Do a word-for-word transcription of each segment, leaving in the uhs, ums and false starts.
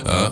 Uh.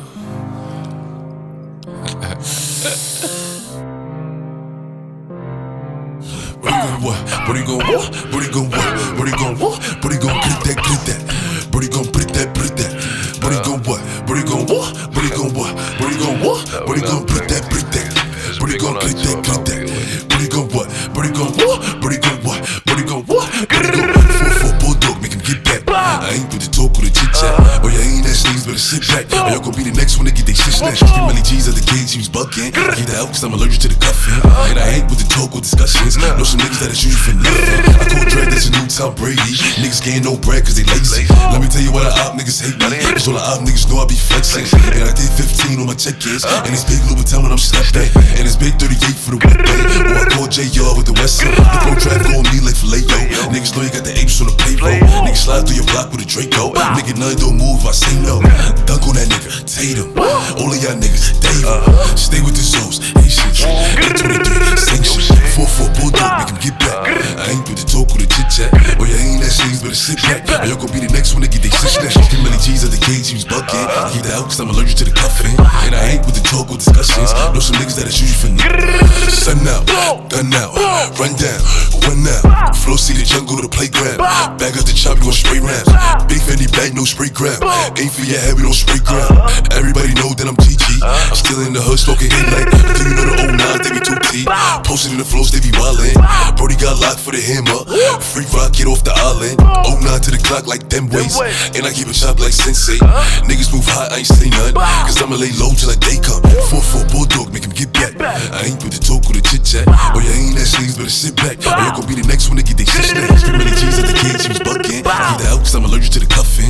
What you gon' what? What you gon' what? What you gon' what? What you gon' what? What you gon' get that, get that? What you gon' put that, put that? What you gon' what? What you gon' what? What you gon' what? What you gon' what? What you gon' put that, put that? What you gon' get that, get that? What you gon' what? What you gon' what? What you gon' what? What you gon' what? What you gon' four four bulldog, make him get back. I ain't with the talk or the chit chat. Oh yeah, ain't that sneeze, better sit back. Oh y'all gon' be the next one to get they shit snatched. Three million G's at the cage, he was bucking. I get out cause I'm allergic to the cuffing. And I ain't with the talk or discussions. Know some niggas that'll shoot you for nothing. I call Dre, that's a new Tom Brady. Niggas getting no bread cause they lazy. Let me tell you why the op niggas hate me. Cause all the op niggas know I be flexing. And I did fifteen on my check-ins. And it's big Louboutin when I'm stepping. And it's big thirty-eight for the weekday. Or I call J R with the West End. The pro trap gon' me like filet yo. Niggas know you got the apes on the payroll. Niggas slide through your block with a Draco. Nigga none don't move, I say no. Dunk on that nigga, Tatum. All of y'all niggas, David. Stay with the Zoes, Haitians. eight twenty-three, sanctions. four four bulldog, make him get back. I ain't with the talk or the chit chat. Oh yeah, ain't that sneeze, better sit back. Or y'all gon' be the next one to get they shit snatched. Three million G's at the cage, he was bucking. I keep that out cause I'm allergic to the cuffing. And I ain't with the talk or discussions. Know some niggas that'll shoot you for nothing. Sun out, gun out, run down, run out. Flow see the jungle to the playground. Bag up the chop, you gon' spray rounds. Big Fendi bag, no spray ground. Aim for your head, we don't spray ground. Everybody know that I'm G G. Still in the hood, smoking hit like. Do you know the oh nine, they be two T. Posted in the flows, they be wildin'. Brody got locked for the hammer. Free rock, get off the island. oh nine to the clock like them ways. And I keep it chopped like Sensei. Niggas move hot, I ain't say none. Cause I'ma lay low till like day come. four four bulldog, make him get back. I ain't with the talk or the chit chat. Oh yeah, ain't that sneeze, better sit back. Or y'all gon' be the next one to get they shit snatched. Three million G's at the cage, he was bucking. I keep that out cause I'm allergic to the cuffing.